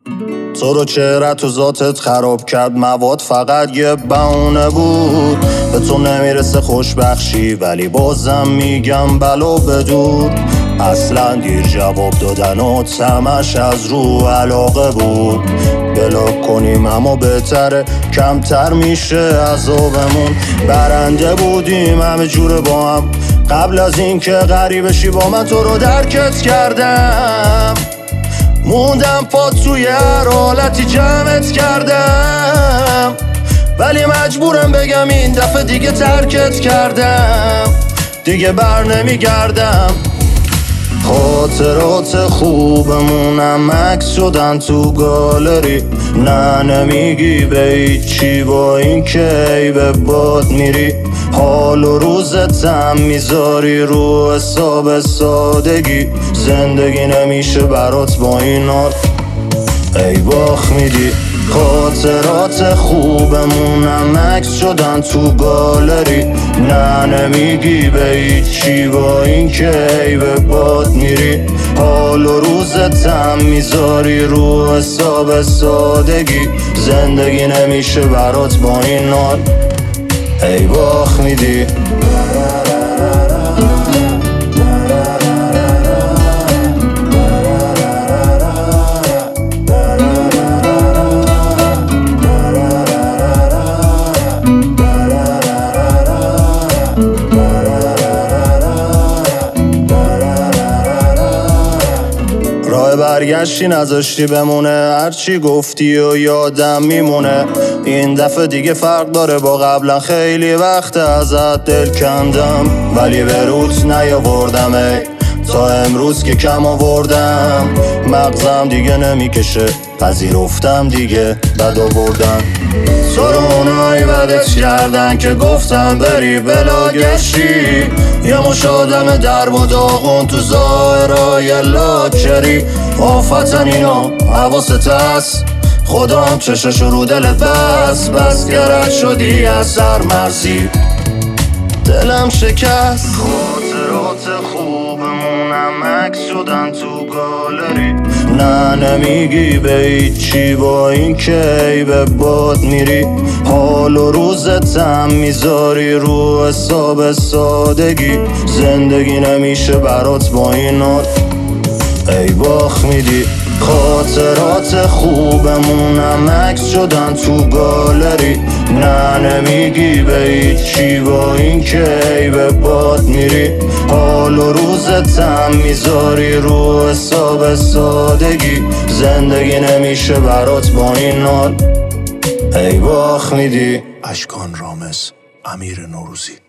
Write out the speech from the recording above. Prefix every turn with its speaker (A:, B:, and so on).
A: تو رو چهرت و ذاتت خراب کرد مواد، فقط یه بهونه بود. به تو نمیرسه خوشبخشی ولی بازم میگم بلا بدور. اصلا دیر جواب دادن و طمعش از رو علاقه بود. بلاک کنیم اما بهتره، کمتر میشه عذابمون. برنده بودیم همه جوره با هم، قبل از این که غریبه شی با من تو رو درکت کردم. موندم پا توی هر حالتی جمعت کردم، ولی مجبورم بگم این دفعه دیگه ترکت کردم، دیگه بر نمیگردم. خاطرات خوبمونم عکس شدن تو گالری. نه نمیگی به هیچی با این که ای به باد میری. حال و روزتم میذاری رو حساب سادگی. زندگی نمیشه برات با این حال، ای باخ میدی. خاطرات خوبمونم عکس شدن تو گالری. نه نمیگی به هیچی با این که ای به باد میری. حال و روزتم میذاری رو حساب سادگی. زندگی نمیشه برات با این حال، ای باخ میدی. راه برگشتی نذاشتی بمونه، هرچی گفتی و یادم میمونه. این دفعه دیگه فرق داره با قبلا، خیلی وقت ازت دل کندم ولی به روت نیاوردم. ای تا امروز که کم آوردم، مغزم دیگه نمیکشه، پذیرفتم دیگه بد آوردم. تو رو اونایی بدت کردن که گفتم بری بلا گشتی. یه مش آدم درب و داغون تو ظاهرای لاکچری. آفتن اینا حواست هست، خدام چشش رو دلت بس. بس گرد شدی از سرمرزی، دلم شکست. خاطرات خوبمونم عکس شدن تو گالری. نه نمیگی به هیچی با این که ای به باد میری. حال و روزتم میذاری رو حساب سادگی. زندگی نمیشه برات با این حال، ای باخ میدی. خاطرات خوبمونم عکس شدن تو گالری. نه نمیگی به هیچی با این که ای به باد میری. حال و روزتم میذاری رو حساب سادگی. زندگی نمیشه برات با این حال، ای باخ میدی.
B: اشکان رامز، امیر نوروزی.